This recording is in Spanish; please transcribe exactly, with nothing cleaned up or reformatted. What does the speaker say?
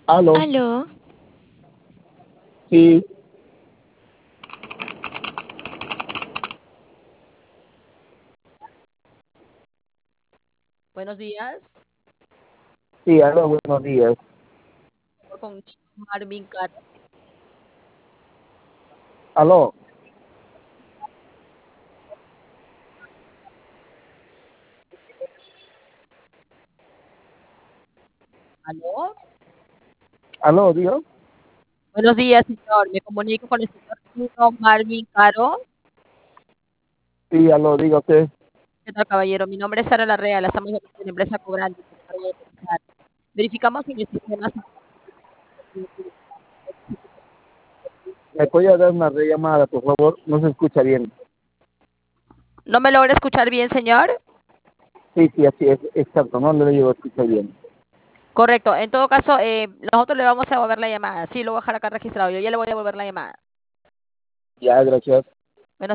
Aló, Aló, sí, Buenos días, sí, aló, buenos días. con Marvin Caro. Aló, ¿Aló? aló, Dios. Buenos días, señor. Me comunico con el señor Bruno Marvin Caro. Sí, aló, diga usted. ¿Qué tal, caballero? Mi nombre es Sara Larrea, la estamos llamando de la empresa Cobrante. Por cargo de pensar. Verificamos en el sistema. ¿Me puede dar una rellamada, por favor? No se escucha bien. ¿No me logra escuchar bien, señor? Sí, sí, así es, exacto, no le digo escucha bien. Correcto. En todo caso, eh, nosotros le vamos a devolver la llamada. Sí, lo voy a dejar acá registrado. Yo ya le voy a devolver la llamada. Ya, gracias.